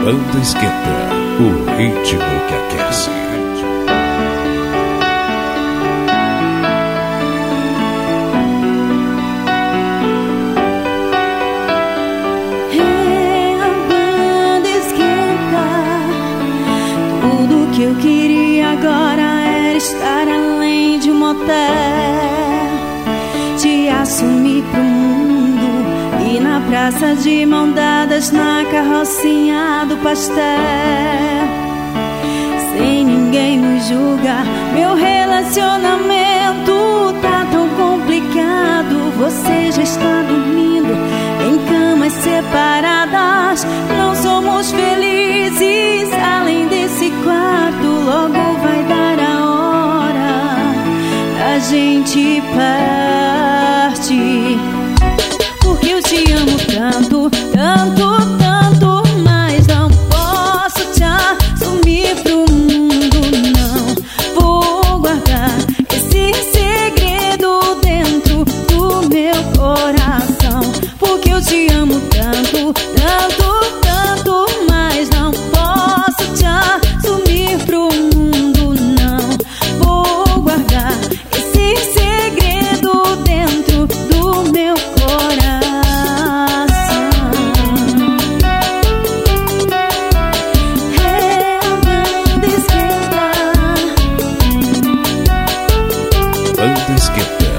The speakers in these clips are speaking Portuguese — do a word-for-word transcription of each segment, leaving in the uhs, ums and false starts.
Banda Esquenta, o ritmo que aquece. É a Banda Esquenta. Tudo que eu queria agora era estar além de um motel, te assumir pro mundo e na praça de mão dadas na carrocinha do pastel. Sem ninguém nos julgar, meu relacionamento tá tão complicado. Você já está dormindo em camas separadas. Não somos felizes além desse quarto. Logo vai dar a hora da gente partir. Porque eu te amo tanto, tanto, tanto, mas não posso te assumir pro mundo. Não vou guardar esse segredo dentro do meu coração. Porque eu te amo tanto, tanto, tanto, mas não posso te assumir pro mundo. Não vou guardar esse segredo dentro do meu coração. Banda Esquenta.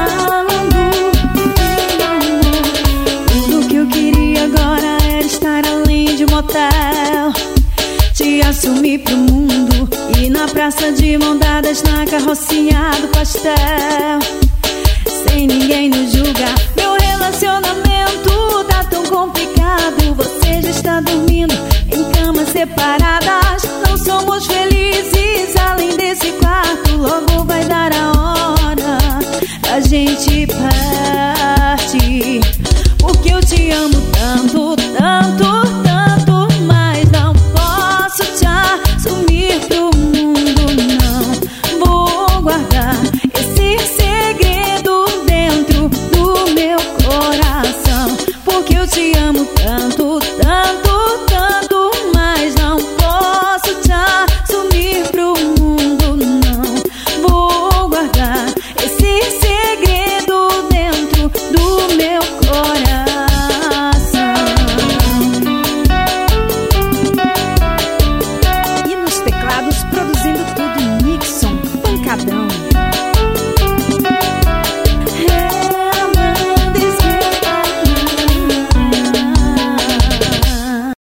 Tudo que eu queria agora era estar além de um motel, te assumir pro mundo e na praça de mão dadas na carrocinha do pastel. Sem ninguém nos julgar, meu relacionamento tá tão complicado. Você já está dormindo em camas separadas. Não somos felizes além desse quarto. Logo vai dar a hora da gente partir. Porque eu te amo tanto.